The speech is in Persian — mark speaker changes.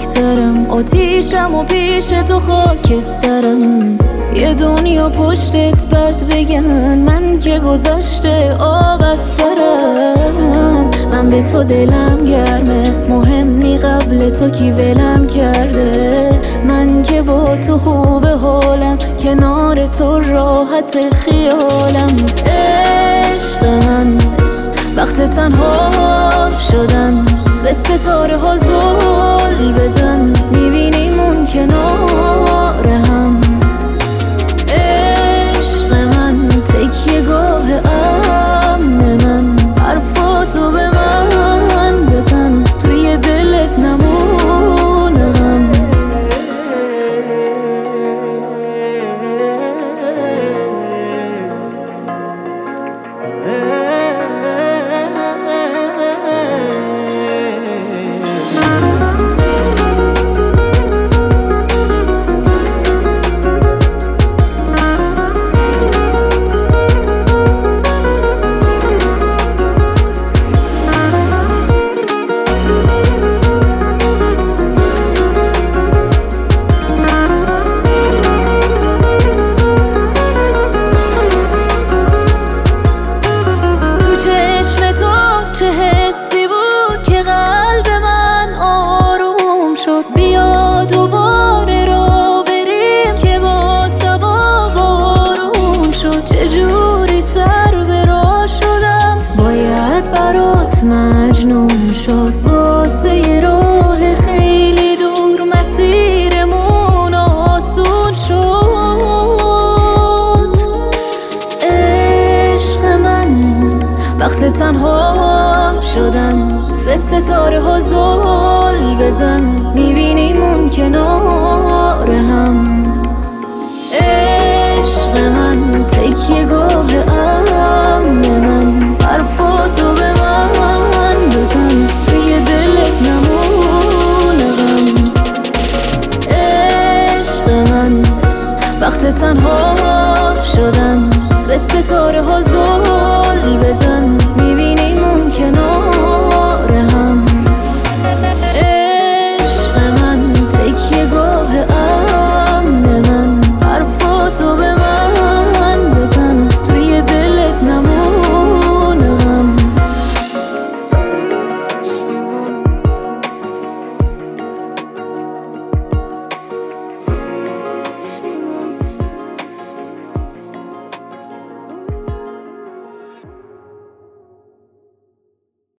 Speaker 1: نزدیکترم، آتیشم و پیش تو خاکسترم. یه دنیا پشتت بد بگن، من که گذشته آب از سرم. من به تو دلم گرمه، مهم نی قبل تو کی ولم کرده. من که با تو خوب حالم، کنار تو راحت خیالم. عشق من وقت تنها شدن، به ستاره ها زل بزن، میبینیمون کنار هم. عشق من تکیه گاه امن من، حرفاتو به من بزن، توی دلت نمونه غم. چه حسی بود که قلب من آروم شد؟ بیا دوباره را بریم که با صبا بارون شد. چجوری سر به راه شدم، باید برات مجنون شد. واسه یه راه خیلی دور مسیرمون آسون شد. عشق من وقت تنها شدن، به ستاره ها زل بزن، میبینیمون کنار هم. عشق من تکیه گاه امن من، حرفاتو به من بزن، توی دلت نمونه غم. عشق من وقت تنها